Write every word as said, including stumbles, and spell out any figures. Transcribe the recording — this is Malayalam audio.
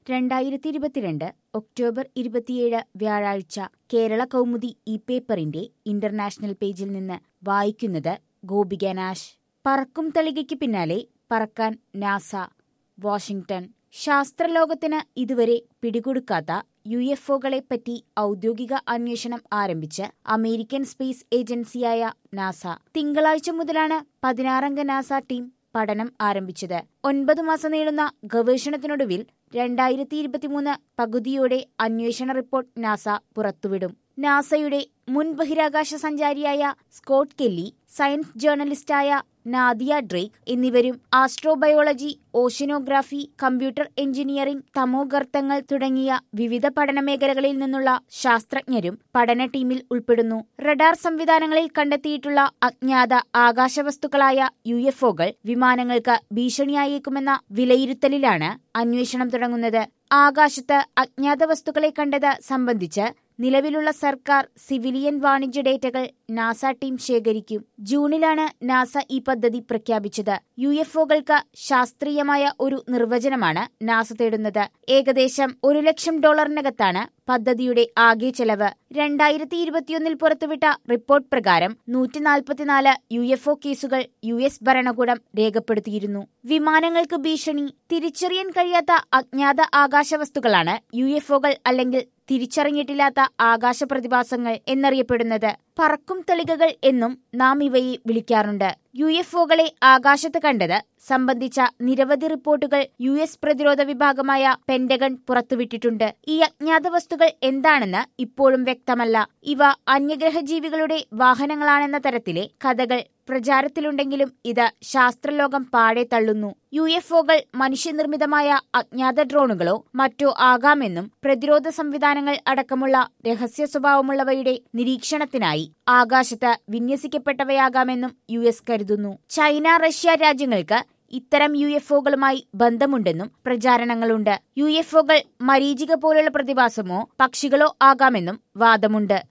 രണ്ടായിരത്തി ഇരുപത്തിരണ്ട് ഒക്ടോബർ ഇരുപത്തിയേഴ് വ്യാഴാഴ്ച കേരള കൗമുദി ഈ പേപ്പറിന്റെ ഇന്റർനാഷണൽ പേജിൽ നിന്ന് വായിക്കുന്നത് ഗോപിക നാശ്. പറക്കും തളികയ്ക്ക് പിന്നാലെ പറക്കാൻ നാസ. വാഷിംഗ്ടൺ. ശാസ്ത്രലോകത്തിന് ഇതുവരെ പിടികൊടുക്കാത്ത യു എഫ് ഒകളെപ്പറ്റി ഔദ്യോഗിക അന്വേഷണം ആരംഭിച്ച് അമേരിക്കൻ സ്പേസ് ഏജൻസിയായ നാസ. തിങ്കളാഴ്ച മുതലാണ് പതിനാറംഗ നാസ ടീം പഠനം ആരംഭിച്ചത്. ഒൻപത് മാസം നീളുന്ന ഗവേഷണത്തിനൊടുവിൽ രണ്ടായിരത്തി ഇരുപത്തിമൂന്ന് പകുതിയോടെ അന്വേഷണ റിപ്പോർട്ട് നാസ പുറത്തുവിടും. നാസയുടെ മുൻ ബഹിരാകാശ സഞ്ചാരിയായ സ്കോട്ട് കെല്ലി, സയൻസ് ജേർണലിസ്റ്റായ നാദിയ ഡ്രേക്ക് എന്നിവരും ആസ്ട്രോബയോളജി, ഓഷ്യനോഗ്രാഫി, കമ്പ്യൂട്ടർ എഞ്ചിനീയറിംഗ്, തമോഗർത്തങ്ങൾ തുടങ്ങിയ വിവിധ പഠന മേഖലകളിൽ നിന്നുള്ള ശാസ്ത്രജ്ഞരും പഠന ടീമിൽ ഉൾപ്പെടുന്നു. റഡാർ സംവിധാനങ്ങളിൽ കണ്ടെത്തിയിട്ടുള്ള അജ്ഞാത ആകാശവസ്തുക്കളായ യു എഫ് ഒകൾ വിമാനങ്ങൾക്ക് ഭീഷണിയായേക്കുമെന്ന വിലയിരുത്തലിലാണ് അന്വേഷണം തുടങ്ങുന്നത്. ആകാശത്ത് അജ്ഞാത വസ്തുക്കളെ കണ്ടത് സംബന്ധിച്ച് നിലവിലുള്ള സർക്കാർ സിവിലിയൻ വാണിജ്യ ഡേറ്റകൾ നാസ ടീം ശേഖരിക്കും. ജൂണിലാണ് നാസ ഈ പദ്ധതി പ്രഖ്യാപിച്ചത്. യു എഫ് ഒകൾക്ക് ശാസ്ത്രീയമായ ഒരു നിർവചനമാണ് നാസ തേടുന്നത്. ഏകദേശം ഒരു ലക്ഷം ഡോളറിനകത്താണ് പദ്ധതിയുടെ ആകെ ചെലവ്. രണ്ടായിരത്തി ഇരുപത്തിയൊന്നിൽ പുറത്തുവിട്ട റിപ്പോർട്ട് പ്രകാരം നൂറ്റി നാൽപ്പത്തിനാല് യു എഫ് ഒ കേസുകൾ യു എസ് ഭരണകൂടം രേഖപ്പെടുത്തിയിരുന്നു. വിമാനങ്ങൾക്ക് ഭീഷണി. തിരിച്ചറിയാൻ കഴിയാത്ത അജ്ഞാത ആകാശവസ്തുക്കളാണ് യു എഫ് ഒകൾ അല്ലെങ്കിൽ തിരിച്ചറിഞ്ഞിട്ടില്ലാത്ത ആകാശ പ്രതിഭാസങ്ങൾ എന്നറിയപ്പെടുന്നത്. പറക്കും തളികകൾ എന്നും നാം ഇവയെ വിളിക്കാറുണ്ട്. യു എഫ് ഒകളെ ആകാശത്ത് കണ്ടത് സംബന്ധിച്ച നിരവധി റിപ്പോർട്ടുകൾ യു എസ് പ്രതിരോധ വിഭാഗമായ പെന്റഗൺ പുറത്തുവിട്ടിട്ടുണ്ട്. ഈ അജ്ഞാത വസ്തുക്കൾ എന്താണെന്ന് ഇപ്പോഴും വ്യക്തമല്ല. ഇവ അന്യഗ്രഹ ജീവികളുടെ വാഹനങ്ങളാണെന്ന തരത്തിലെ കഥകൾ പ്രചാരത്തിലുണ്ടെങ്കിലും ഇത് ശാസ്ത്രലോകം പാടെ തള്ളുന്നു. യു എഫ് ഒകൾ മനുഷ്യനിർമ്മിതമായ അജ്ഞാത ഡ്രോണുകളോ മറ്റോ ആകാമെന്നും പ്രതിരോധ സംവിധാനങ്ങൾ അടക്കമുള്ള രഹസ്യ സ്വഭാവമുള്ളവയുടെ നിരീക്ഷണത്തിനായി ആകാശത്ത് വിന്യസിക്കപ്പെട്ടവയാകാമെന്നും യു എസ് കരുതുന്നു. ചൈന, റഷ്യ രാജ്യങ്ങൾക്ക് ഇത്തരം യു എഫ് ഒകളുമായി ബന്ധമുണ്ടെന്നും പ്രചാരണങ്ങളുണ്ട്. യു എഫ് ഒകൾ മരീചിക പോലുള്ള പ്രതിഭാസമോ പക്ഷികളോ ആകാമെന്നും വാദമുണ്ട്.